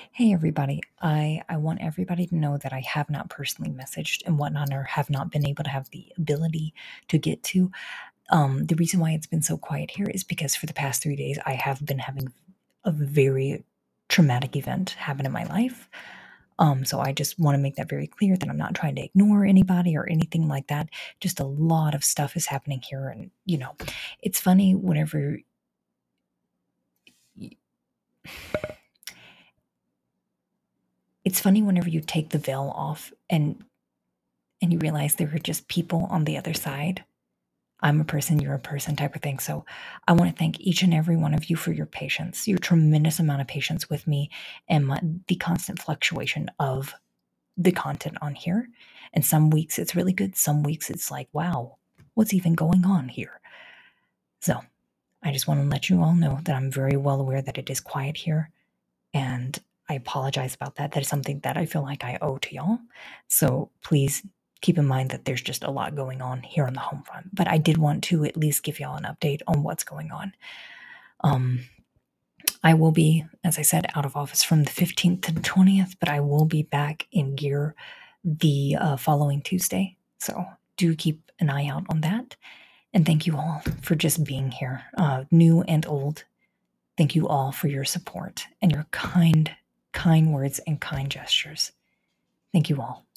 Hey everybody, I want everybody to know that I have not personally messaged and whatnot, or have not been able to have the ability to get to. The reason why it's been so quiet here is because for the past 3 days I have been having a very traumatic event happen in my life. So I just want to make that very clear that I'm not trying to ignore anybody or anything like that. Just a lot of stuff is happening here, and it's funny whenever. It's funny whenever you take the veil off and you realize there are just people on the other side. I'm a person, you're a person type of thing. So I want to thank each and every one of you for your patience, your tremendous amount of patience with me, and the constant fluctuation of the content on here. And some weeks it's really good. Some weeks it's like, wow, what's even going on here? So I just want to let you all know that I'm very well aware that it is quiet here. And I apologize about that. That is something that I feel like I owe to y'all. So please keep in mind that there's just a lot going on here on the home front. But I did want to at least give y'all an update on what's going on. I will be, as I said, out of office from the 15th to the 20th, but I will be back in gear the following Tuesday. So do keep an eye out on that. And thank you all for just being here, new and old. Thank you all for your support and your kind words and kind gestures. Thank you all.